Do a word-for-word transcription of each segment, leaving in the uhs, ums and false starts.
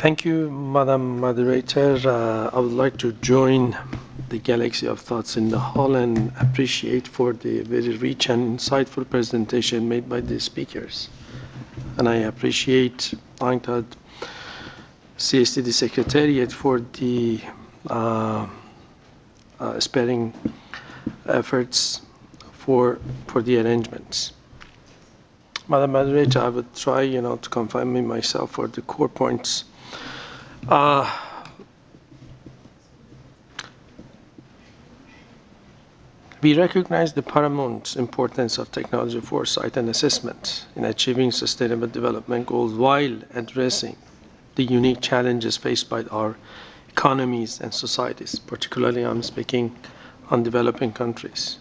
Thank you, Madam Moderator. Uh, I would like to join the galaxy of thoughts in the hall and appreciate for the very rich and insightful presentation made by the speakers. And I appreciate UNCTAD C S T D Secretariat for the uh, uh, sparing efforts for, for the arrangements. Madam Moderator, I would try, you know, to confine me myself for the core points. Uh, we recognize the paramount importance of technology foresight and assessment in achieving sustainable development goals while addressing the unique challenges faced by our economies and societies, particularly I'm speaking on developing countries.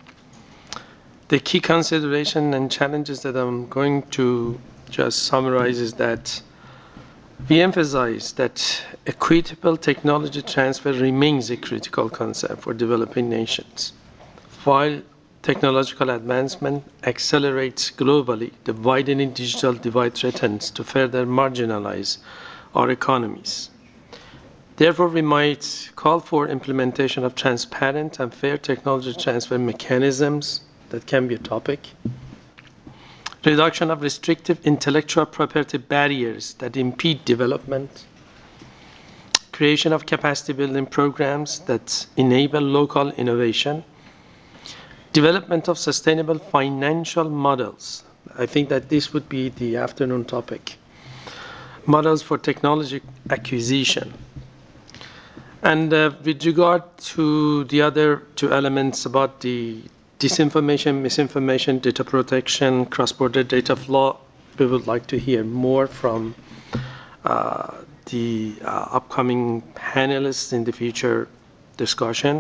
The key consideration and challenges that I'm going to just summarize is that we emphasize that equitable technology transfer remains a critical concept for developing nations. While technological advancement accelerates globally, the widening digital divide threatens to further marginalize our economies. Therefore, we might call for implementation of transparent and fair technology transfer mechanisms. That can be a topic. Reduction of restrictive intellectual property barriers that impede development. Creation of capacity building programs that enable local innovation. Development of sustainable financial models. I think that this would be the afternoon topic. Models for technology acquisition. And uh, with regard to the other two elements about the disinformation, misinformation, data protection, cross-border data flow, we would like to hear more from uh, the uh, upcoming panelists in the future discussion.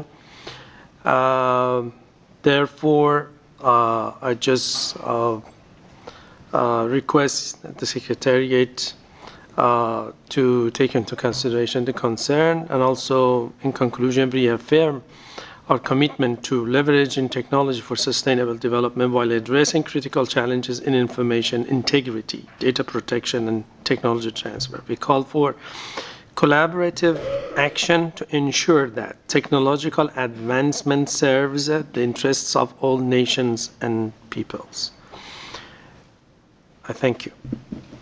Uh, therefore, uh, I just uh, uh, request the Secretariat uh, to take into consideration the concern, and also in conclusion reaffirm our commitment to leveraging technology for sustainable development while addressing critical challenges in information integrity, data protection, and technology transfer. We call for collaborative action to ensure that technological advancement serves the interests of all nations and peoples. I thank you.